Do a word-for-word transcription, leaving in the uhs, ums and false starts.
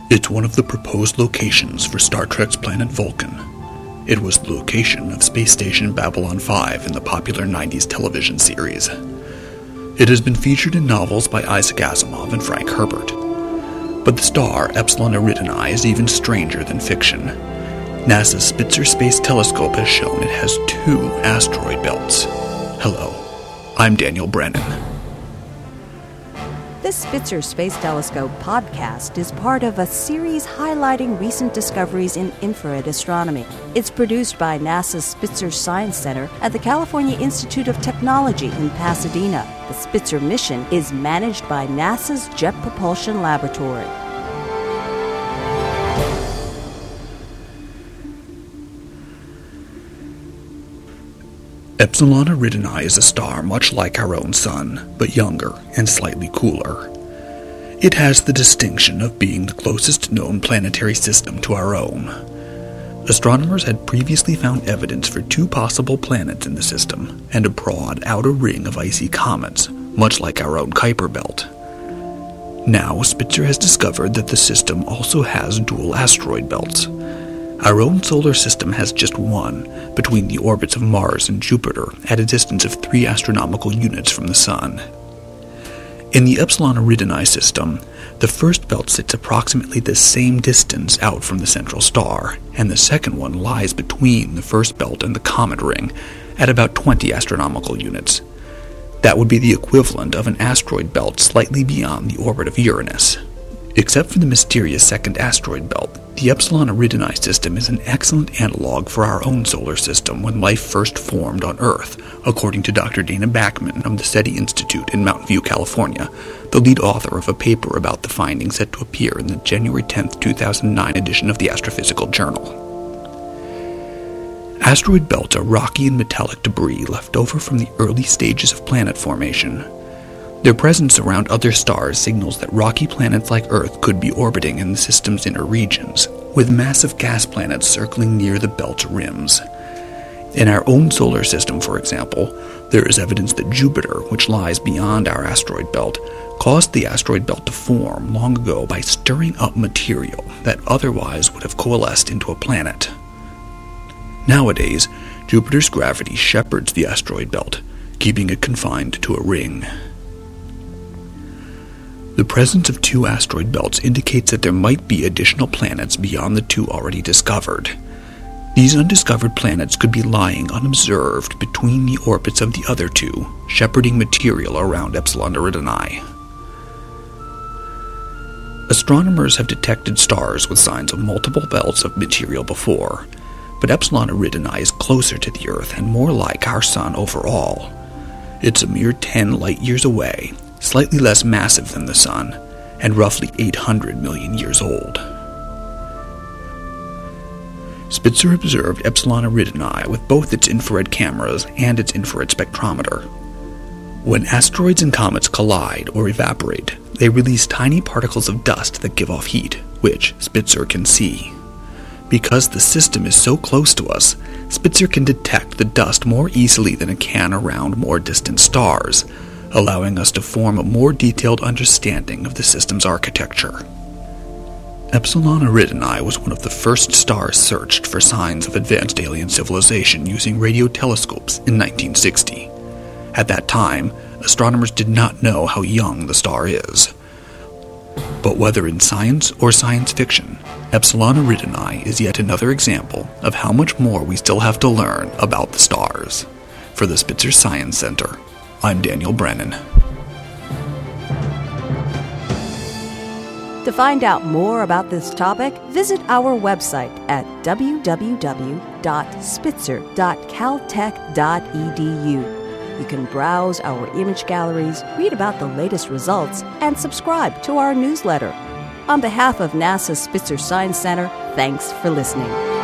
It's one of the proposed locations for Star Trek's planet Vulcan. It was the location of Space Station Babylon five in the popular nineties television series. It has been featured in novels by Isaac Asimov and Frank Herbert. But the star Epsilon Eridani is even stranger than fiction. NASA's Spitzer Space Telescope has shown it has two asteroid belts. Hello, I'm Daniel Brennan. This Spitzer Space Telescope podcast is part of a series highlighting recent discoveries in infrared astronomy. It's produced by NASA's Spitzer Science Center at the California Institute of Technology in Pasadena. The Spitzer mission is managed by NASA's Jet Propulsion Laboratory. Epsilon Eridani is a star much like our own Sun, but younger and slightly cooler. It has the distinction of being the closest known planetary system to our own. Astronomers had previously found evidence for two possible planets in the system and a broad outer ring of icy comets, much like our own Kuiper Belt. Now, Spitzer has discovered that the system also has dual asteroid belts. Our own solar system has just one, between the orbits of Mars and Jupiter, at a distance of three astronomical units from the Sun. In the Epsilon Eridani system, the first belt sits approximately the same distance out from the central star, and the second one lies between the first belt and the comet ring, at about twenty astronomical units. That would be the equivalent of an asteroid belt slightly beyond the orbit of Uranus. Except for the mysterious second asteroid belt, the Epsilon Eridani system is an excellent analog for our own solar system when life first formed on Earth, according to Doctor Dana Bachman of the SETI Institute in Mountain View, California, the lead author of a paper about the findings set to appear in the January tenth, two thousand nine edition of the Astrophysical Journal. Asteroid belts are rocky and metallic debris left over from the early stages of planet formation. Their presence around other stars signals that rocky planets like Earth could be orbiting in the system's inner regions, with massive gas planets circling near the belt's rims. In our own solar system, for example, there is evidence that Jupiter, which lies beyond our asteroid belt, caused the asteroid belt to form long ago by stirring up material that otherwise would have coalesced into a planet. Nowadays, Jupiter's gravity shepherds the asteroid belt, keeping it confined to a ring. The presence of two asteroid belts indicates that there might be additional planets beyond the two already discovered. These undiscovered planets could be lying unobserved between the orbits of the other two, shepherding material around Epsilon Eridani. Astronomers have detected stars with signs of multiple belts of material before, but Epsilon Eridani is closer to the Earth and more like our Sun overall. It's a mere ten light-years away, slightly less massive than the Sun, and roughly eight hundred million years old. Spitzer observed Epsilon Eridani with both its infrared cameras and its infrared spectrometer. When asteroids and comets collide or evaporate, they release tiny particles of dust that give off heat, which Spitzer can see. Because the system is so close to us, Spitzer can detect the dust more easily than it can around more distant stars, allowing us to form a more detailed understanding of the system's architecture. Epsilon Eridani was one of the first stars searched for signs of advanced alien civilization using radio telescopes in nineteen sixty. At that time, astronomers did not know how young the star is. But whether in science or science fiction, Epsilon Eridani is yet another example of how much more we still have to learn about the stars. For the Spitzer Science Center, I'm Daniel Brennan. To find out more about this topic, visit our website at w w w dot spitzer dot caltech dot e d u. You can browse our image galleries, read about the latest results, and subscribe to our newsletter. On behalf of NASA's Spitzer Science Center, thanks for listening.